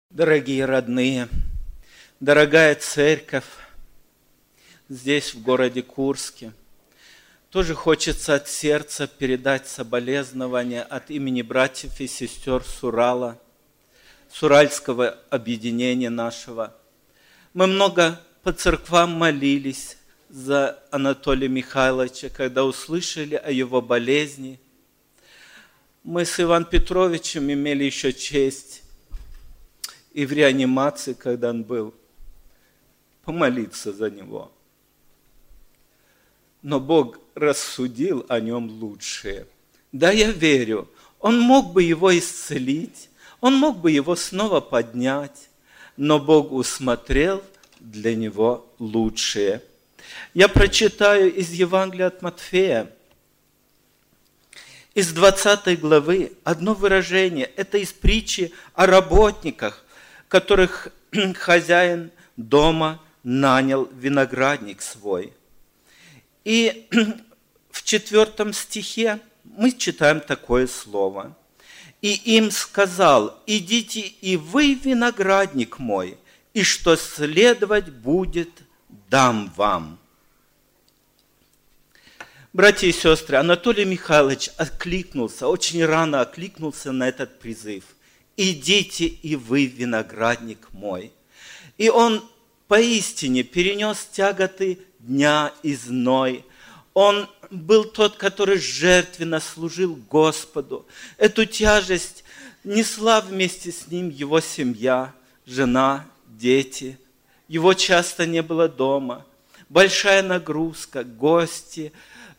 Дорогие родные, дорогая церковь здесь, в городе Курске, тоже хочется от сердца передать соболезнования от имени братьев и сестер с Урала, с Уральского объединения нашего. Мы много по церквам молились за Анатолия Михайловича, когда услышали о его болезни. Мы с Иваном Петровичем имели еще честь и в реанимации, когда он был, помолиться за него. Но Бог рассудил о нем лучшее. Да, я верю, он мог бы его исцелить, он мог бы его снова поднять, но Бог усмотрел для него лучшее. Я прочитаю из Евангелия от Матфея, из 20 главы, одно выражение. Это из притчи о работниках, которых хозяин дома нанял виноградник свой. И в 4 стихе мы читаем такое слово. «И им сказал: идите и вы, виноградник мой, и что следовать будет, дам вам». Братья и сестры, Анатолий Михайлович откликнулся, очень рано откликнулся на этот призыв. «Идите и вы, виноградник мой». И он поистине перенес тяготы дня и зной. Он был тот, который жертвенно служил Господу. Эту тяжесть несла вместе с ним его семья, жена, дети. Его часто не было дома. Большая нагрузка, гости,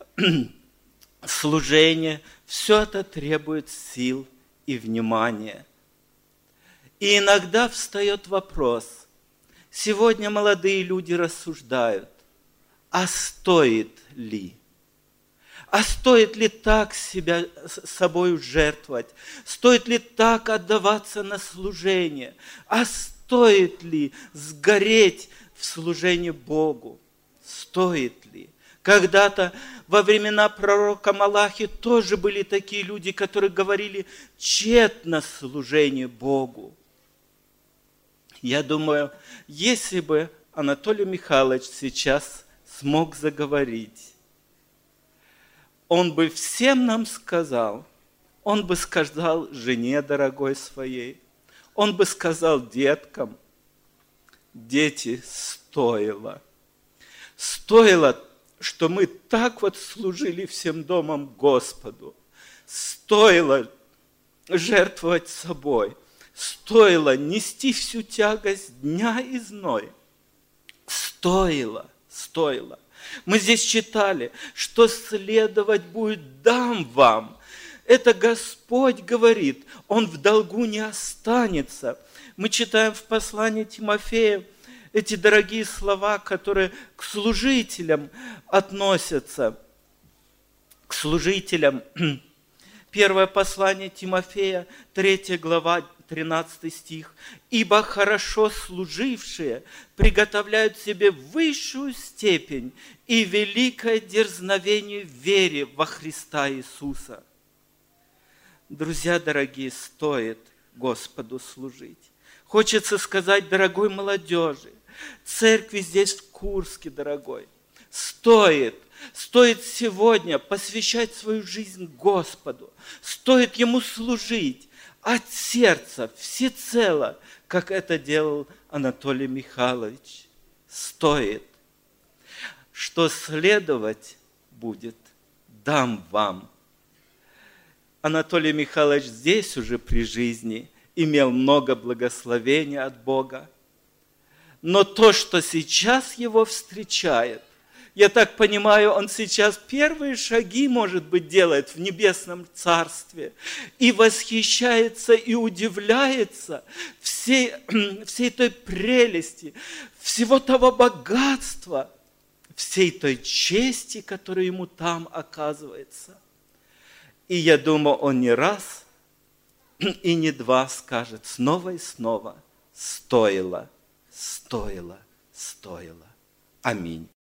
служение. Все это требует сил и внимания. И иногда встает вопрос. Сегодня молодые люди рассуждают, а стоит ли? А стоит ли так себя собою жертвовать? Стоит ли так отдаваться на служение? А стоит ли сгореть в служении Богу? Стоит ли? Когда-то во времена пророка Малахи тоже были такие люди, которые говорили тщетно служение Богу. Я думаю, если бы Анатолий Михайлович сейчас смог заговорить, он бы всем нам сказал, он бы сказал жене дорогой своей, он бы сказал деткам: дети, стоило, что мы так вот служили всем домом Господу, стоило жертвовать собой, стоило нести всю тягость дня и зной. Стоило. Мы здесь читали, что следовать будет, дам вам. Это Господь говорит, Он в долгу не останется. Мы читаем в послании Тимофея эти дорогие слова, которые к служителям относятся. К служителям. Первое послание Тимофея, 3 глава, 13 стих. «Ибо хорошо служившие приготовляют себе высшую степень и великое дерзновение в вере во Христа Иисуса». Друзья дорогие, стоит Господу служить. Хочется сказать дорогой молодежи, церкви здесь в Курске, дорогой, стоит сегодня посвящать свою жизнь Господу, стоит Ему служить от сердца, всецело, как это делал Анатолий Михайлович. Стоит. Что следовать будет, дам вам. Анатолий Михайлович здесь уже при жизни имел много благословения от Бога. Но то, что сейчас его встречает, я так понимаю, он сейчас первые шаги, может быть, делает в небесном царстве и восхищается и удивляется всей той прелести, всего того богатства, всей той чести, которая ему там оказывается. И я думаю, он не раз и не два скажет снова и снова: стоило. Аминь.